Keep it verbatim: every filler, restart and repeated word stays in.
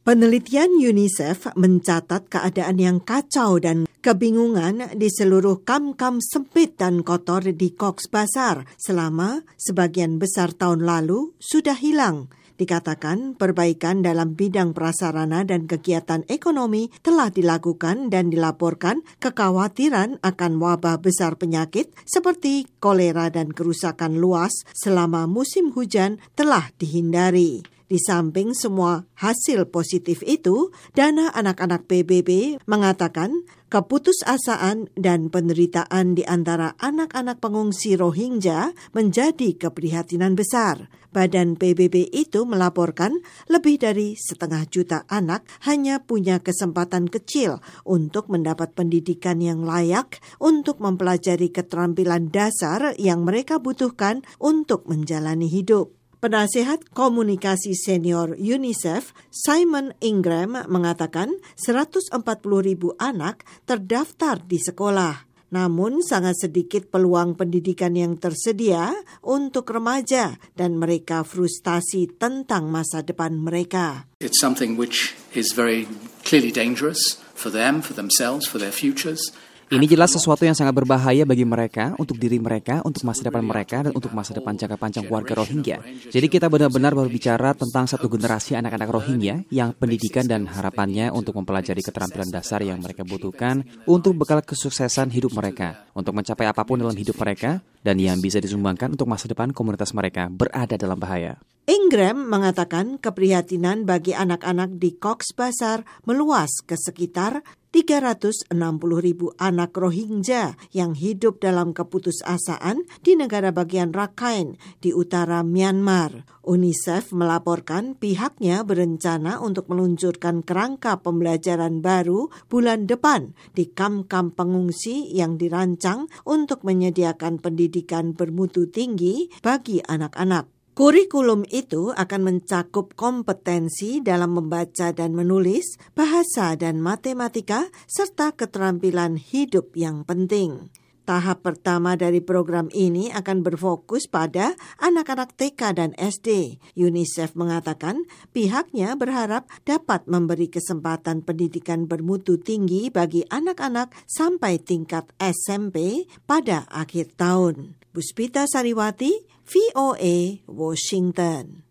Penelitian UNICEF mencatat keadaan yang kacau dan kebingungan di seluruh kam-kam sempit dan kotor di Cox's Bazar selama sebagian besar tahun lalu sudah hilang. Dikatakan perbaikan dalam bidang prasarana dan kegiatan ekonomi telah dilakukan dan dilaporkan kekhawatiran akan wabah besar penyakit seperti kolera dan kerusakan luas selama musim hujan telah dihindari. Di samping semua hasil positif itu, Dana Anak-anak P B B mengatakan keputusasaan dan penderitaan di antara anak-anak pengungsi Rohingya menjadi keprihatinan besar. Badan P B B itu melaporkan lebih dari setengah juta anak hanya punya kesempatan kecil untuk mendapat pendidikan yang layak untuk mempelajari keterampilan dasar yang mereka butuhkan untuk menjalani hidup. Penasehat komunikasi senior UNICEF, Simon Ingram, mengatakan seratus empat puluh ribu anak terdaftar di sekolah. Namun sangat sedikit peluang pendidikan yang tersedia untuk remaja dan mereka frustasi tentang masa depan mereka. It's something which is very clearly dangerous for them, for themselves, for their futures. Ini jelas sesuatu yang sangat berbahaya bagi mereka, untuk diri mereka, untuk masa depan mereka, dan untuk masa depan jangka panjang warga Rohingya. Jadi kita benar-benar berbicara tentang satu generasi anak-anak Rohingya yang pendidikan dan harapannya untuk mempelajari keterampilan dasar yang mereka butuhkan untuk bekal kesuksesan hidup mereka, untuk mencapai apapun dalam hidup mereka, dan yang bisa disumbangkan untuk masa depan komunitas mereka berada dalam bahaya. Ingram mengatakan keprihatinan bagi anak-anak di Cox's Bazar meluas ke sekitar tiga ratus enam puluh ribu anak Rohingya yang hidup dalam keputusasaan di negara bagian Rakhine di utara Myanmar. UNICEF melaporkan pihaknya berencana untuk meluncurkan kerangka pembelajaran baru bulan depan di kam-kam pengungsi yang dirancang untuk menyediakan pendidikan bermutu tinggi bagi anak-anak. Kurikulum itu akan mencakup kompetensi dalam membaca dan menulis, bahasa dan matematika, serta keterampilan hidup yang penting. Tahap pertama dari program ini akan berfokus pada anak-anak T K dan S D. UNICEF mengatakan pihaknya berharap dapat memberi kesempatan pendidikan bermutu tinggi bagi anak-anak sampai tingkat S M P pada akhir tahun. Puspita Sariwati, V O A, Washington.